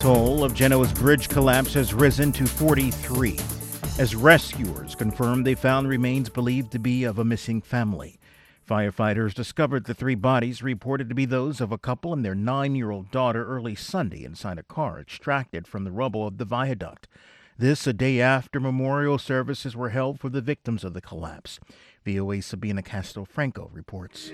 Toll of Genoa's bridge collapse has risen to 43 as rescuers confirmed they found remains believed to be of a missing family. Firefighters discovered the three bodies reported to be those of a couple and their 9-year-old daughter early Sunday inside a car extracted from the rubble of the viaduct. This a day after memorial services were held for the victims of the collapse. VOA Sabina Castelfranco reports.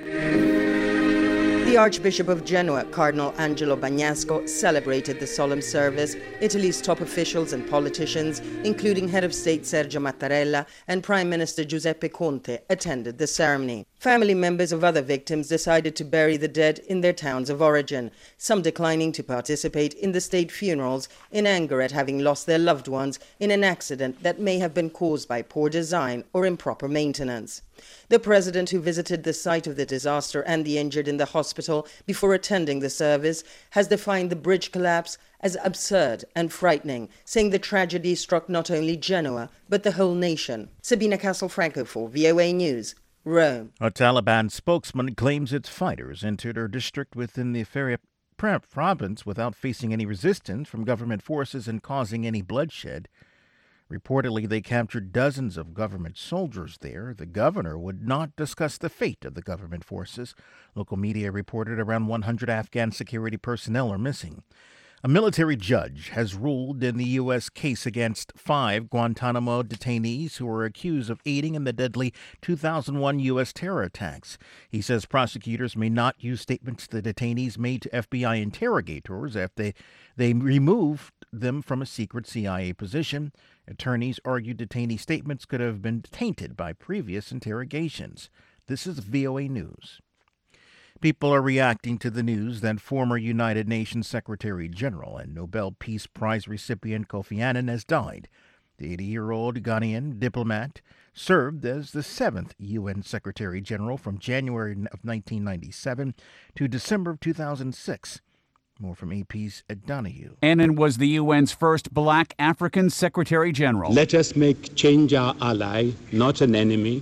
The Archbishop of Genoa, Cardinal Angelo Bagnasco, celebrated the solemn service. Italy's top officials and politicians, including Head of State Sergio Mattarella and Prime Minister Giuseppe Conte, attended the ceremony. Family members of other victims decided to bury the dead in their towns of origin, some declining to participate in the state funerals in anger at having lost their loved ones in an accident that may have been caused by poor design or improper maintenance. The president, who visited the site of the disaster and the injured in the hospital before attending the service, has defined the bridge collapse as absurd and frightening, saying the tragedy struck not only Genoa, but the whole nation. Sabina Castelfranco for VOA News, Rome. A Taliban spokesman claims its fighters entered her district within the Faryab province without facing any resistance from government forces and causing any bloodshed. Reportedly, they captured dozens of government soldiers there. The governor would not discuss the fate of the government forces. Local media reported around 100 Afghan security personnel are missing. A military judge has ruled in the U.S. case against 5 Guantanamo detainees who are accused of aiding in the deadly 2001 U.S. terror attacks. He says prosecutors may not use statements the detainees made to FBI interrogators after they removed them from a secret CIA position. Attorneys argued detainee statements could have been tainted by previous interrogations. This is VOA News. People are reacting to the news that former United Nations Secretary General and Nobel Peace Prize recipient Kofi Annan has died. The 80-year-old Ghanaian diplomat served as the 7th UN Secretary General from January of 1997 to December of 2006. More from AP's Ed Donahue. Annan was the UN's first black African Secretary General. Let us make change our ally, not an enemy.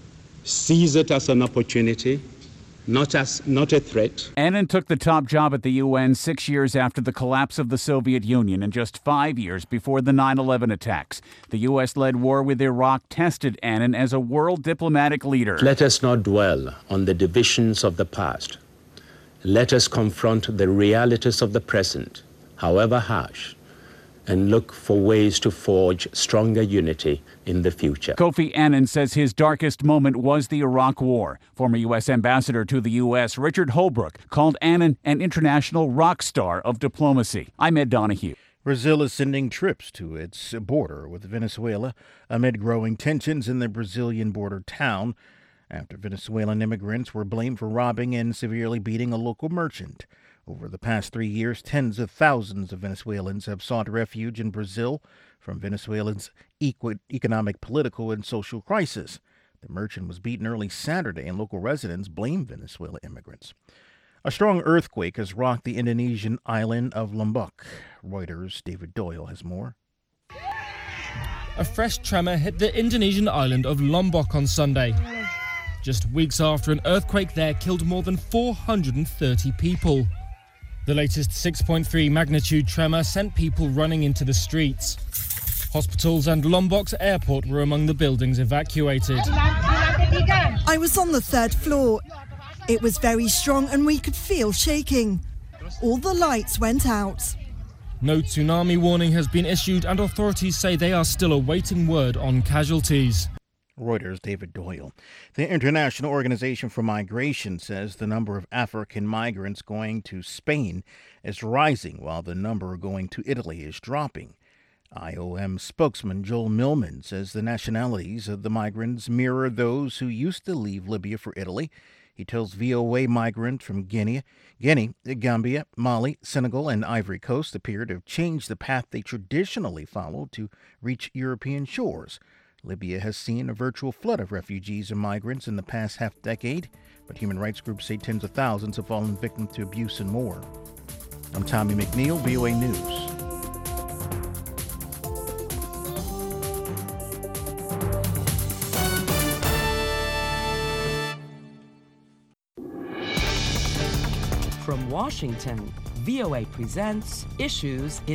Seize it as an opportunity, not a threat. Annan took the top job at the UN 6 years after the collapse of the Soviet Union and just 5 years before the 9/11 attacks. The U.S.-led war with Iraq tested Annan as a world diplomatic leader. Let us not dwell on the divisions of the past. Let us confront the realities of the present, however harsh, and look for ways to forge stronger unity in the future. Kofi Annan says his darkest moment was the Iraq War. Former U.S. Ambassador to the U.S., Richard Holbrooke, called Annan an international rock star of diplomacy. I'm Ed Donahue. Brazil is sending troops to its border with Venezuela amid growing tensions in the Brazilian border town, after Venezuelan immigrants were blamed for robbing and severely beating a local merchant. Over the past 3 years, tens of thousands of Venezuelans have sought refuge in Brazil from Venezuela's economic, political, and social crisis. The merchant was beaten early Saturday, and local residents blame Venezuelan immigrants. A strong earthquake has rocked the Indonesian island of Lombok. Reuters' David Doyle has more. A fresh tremor hit the Indonesian island of Lombok on Sunday. Just weeks after an earthquake there killed more than 430 people. The latest 6.3 magnitude tremor sent people running into the streets. Hospitals and Lombok's airport were among the buildings evacuated. I was on the 3rd floor. It was very strong and we could feel shaking. All the lights went out. No tsunami warning has been issued and authorities say they are still awaiting word on casualties. Reuters' David Doyle. The International Organization for Migration says the number of African migrants going to Spain is rising while the number going to Italy is dropping. IOM spokesman Joel Millman says the nationalities of the migrants mirror those who used to leave Libya for Italy. He tells VOA migrants from Guinea, Gambia, Mali, Senegal, and Ivory Coast appear to have changed the path they traditionally followed to reach European shores. Libya has seen a virtual flood of refugees and migrants in the past half-decade, but human rights groups say tens of thousands have fallen victim to abuse and more. I'm Tommy McNeil, VOA News. From Washington, VOA presents Issues in